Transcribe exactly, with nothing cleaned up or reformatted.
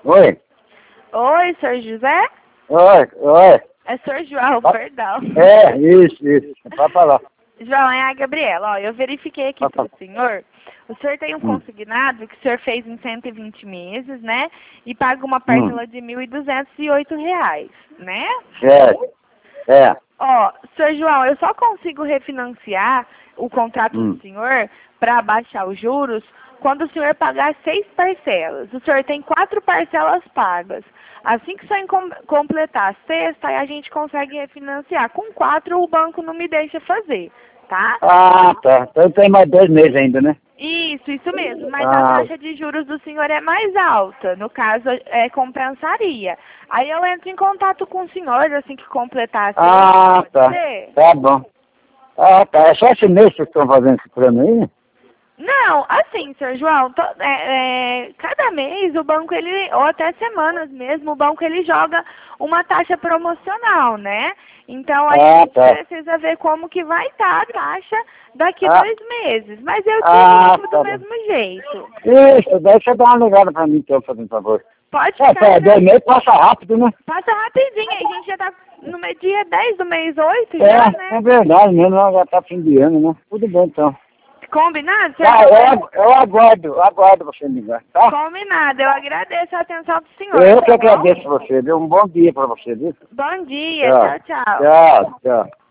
Oi. Oi, senhor José? Oi, oi. É senhor João, Ah, perdão. É, isso, isso. Pode falar. João, é a Gabriela. Ó, eu verifiquei aqui Pode para falar. o senhor. O senhor tem um Hum, consignado que o senhor fez em cento e vinte meses, né? E paga uma hum, parcela de mil e duzentos e oito reais, né? certo. É. Ó, senhor João, eu só consigo refinanciar o contrato do Hum. senhor para abaixar os juros quando o senhor pagar seis parcelas. O senhor tem quatro parcelas pagas. Assim que o senhor com- completar a sexta, aí a gente consegue refinanciar. Com quatro, o banco não me deixa fazer, tá? Ah, tá. Então tem mais dois meses ainda, né? Isso, isso mesmo. Mas a Ah, taxa de juros do senhor é mais alta. No caso, é, compensaria. Aí eu entro em contato com o senhor assim que completar a sexta, ah, pode tá. ser? Tá bom. Ah, tá. É só esse mês que vocês estão fazendo esse plano aí? Não, assim, senhor João, to- é, é, cada mês o banco, ele, ou até semanas mesmo, o banco ele joga uma taxa promocional, né? Então aí a Ah, gente tá. precisa ver como que vai estar a taxa daqui Ah, dois meses. Mas eu te ah, ligo do tá bom. mesmo jeito. Isso, daí você dá uma ligada pra mim, então, fazendo favor. Pode É, ficar tá, dois tranquilo. meses passa rápido, né? Passa rapidinho, aí a gente já tá no me- dia dez do mês oito já, É, né? é verdade mesmo, já tá fim de ano, né? Tudo bem, então. Combinado, senhor Tá, João? eu, Mas agu- eu aguardo, eu aguardo você me ligar, tá? combinado, eu agradeço a atenção do senhor, Eu que tá bom? agradeço você, viu? Um bom dia pra você, viu? Bom dia, Tchau. tchau, tchau. Tchau, tchau.